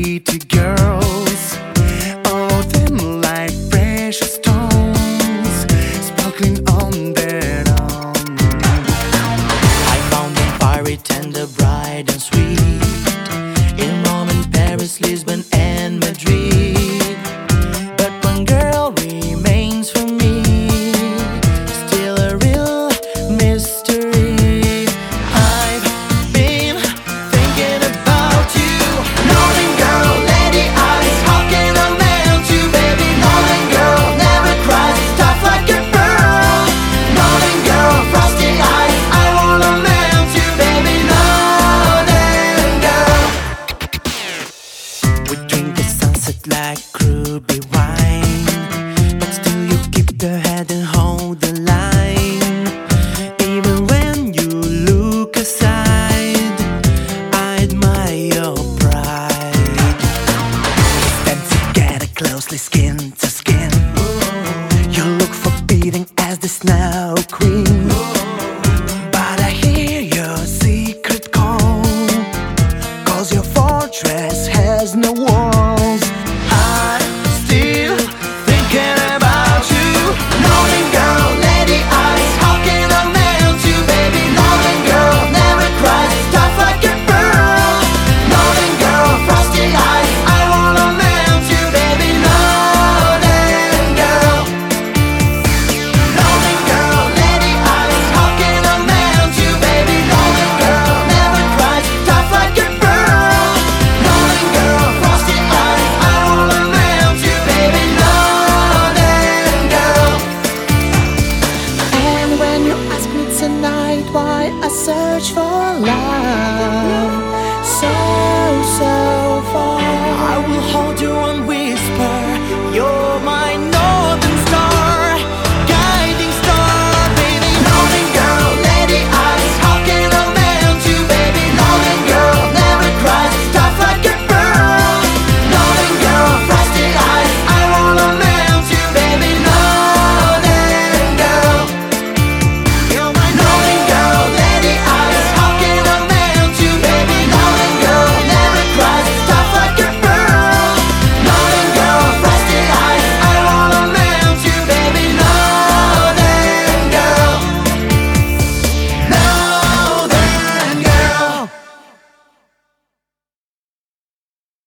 pretty girls, all of them like precious stones, sparkling on their own. I found them fiery, tender, bright and sweet, in Rome and Paris, Lisbon and Madrid. But one girl remains for me, still a real mystery. I've been thinking about you, Northern girl, lady eyes, how can I melt you, baby? Northern girl, never cries, tough like a pearl. Northern girl, frosty eyes, I wanna melt you, baby. Northern girl. We drink the sunset like ruby wine, but still you keep the head and hold the line. Even when you look aside, I admire your pride. Stand together closely, skin to skin. You look forbidding as the Snow Queen, but I hear your secret call, 'cause your fortress has no wall.